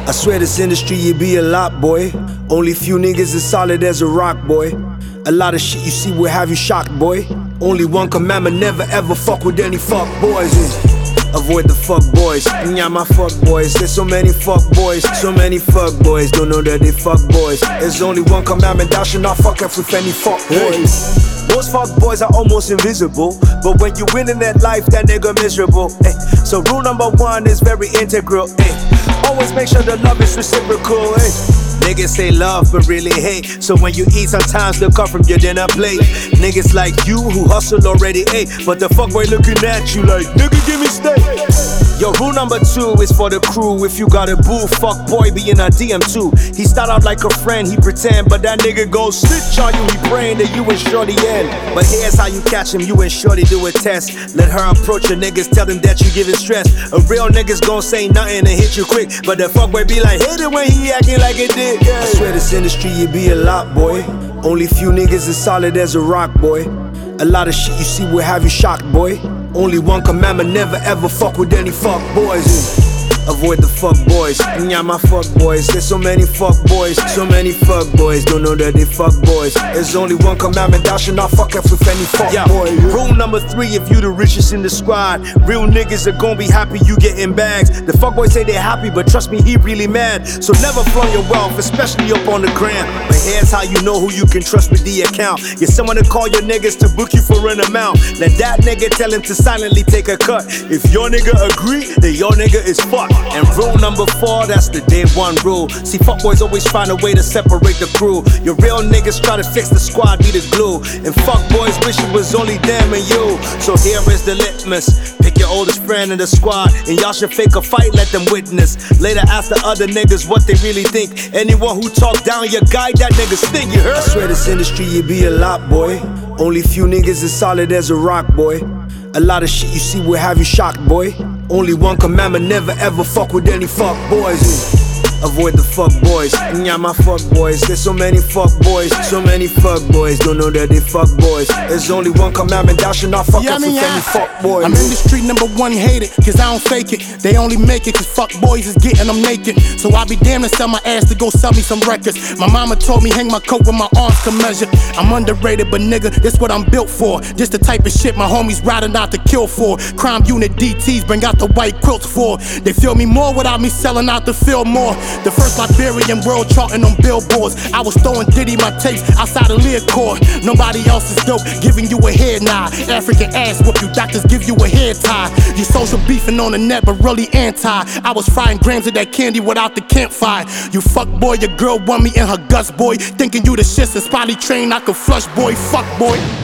I swear this industry, you be a lot, boy. Only few niggas as solid as a rock, boy. A lot of shit you see will have you shocked, boy. Only one commandment, never ever fuck with any fuck boys. Avoid the fuck boys, yeah, my fuck boys. There's so many fuck boys, so many fuck boys. Don't know that they fuck boys. There's only one commandment, thou shalt not fuck up with any fuck boys. Most fuck boys are almost invisible, but when you win in that life, that nigga miserable. So rule number one is very integral. Always make sure the love is reciprocal. Niggas say love but really hate, so when you eat sometimes they'll come from your dinner plate. Niggas like you who hustle already ate, but the fuckboy looking at you like, nigga give me steak. Yo, rule number two is for the crew. If you got a boo, fuck boy be in a DM too. He start out like a friend, he pretend, but that nigga gon' snitch on you. He praying that you and shorty end. But here's how you catch him, you and shorty do a test. Let her approach your niggas, tell them that you giving stress. A real nigga's gon' say nothing and hit you quick, but the fuckboy be like, hit it when he acting like it did. Yeah. I swear this industry, you be a lot, boy. Only few niggas as solid as a rock, boy. A lot of shit you see will have you shocked, boy. Only one commandment, never ever fuck with any fuck boys. Avoid the fuck boys, yeah, my fuck boys. There's so many fuck boys, so many fuck boys. Don't know that they fuck boys. There's only one commandment, thou shalt not fuck up with any fuck boy. Rule number three, if you the richest in the squad, real niggas are gon' be happy you getting bags. The fuck boys say they happy, but trust me, he really mad. So never flaunt your wealth, especially up on the gram. But here's how you know who you can trust with the account. Get someone to call your niggas to book you for an amount. Let that nigga tell him to silently take a cut. If your nigga agree, then your nigga is fucked. And rule number four, that's the day one rule. See, fuckboys always find a way to separate the crew. Your real niggas try to fix the squad, be the glue. And fuckboys wish it was only them and you. So here is the litmus. Pick your oldest friend in the squad, and y'all should fake a fight, let them witness. Later ask the other niggas what they really think. Anyone who talk down your guy, that nigga stink, you heard? I swear this industry, you be a lot, boy. Only few niggas as solid as a rock, boy. A lot of shit you see will have you shocked, boy. Only one commandment, never ever fuck with any fuck boys. Avoid the fuck boys, yeah, my fuck boys. There's so many fuck boys, so many fuck boys. Don't know that they fuck boys. There's only one commandment, thou shalt not fuck up with any fuck boys. I'm in the street number one hated, cause I don't fake it. They only make it cause fuck boys is getting them naked. So I be damn to sell my ass to go sell me some records. My mama told me hang my coat with my arms can measure. I'm underrated, but nigga, this what I'm built for. This the type of shit my homies riding out to kill for. Crime unit DTs bring out the white quilts for. They feel me more without me selling out to feel more. The first Liberian world charting on billboards. I was throwing Diddy my tapes outside of Learcore. Nobody else is dope, giving you a head nod. African ass whoop you, doctors give you a hair tie. You social beefing on the net, but really anti. I was frying grams of that candy without the campfire. You fuck boy, your girl want me in her guts, boy. Thinking you the shit since potty train, I could flush, boy. Fuck boy.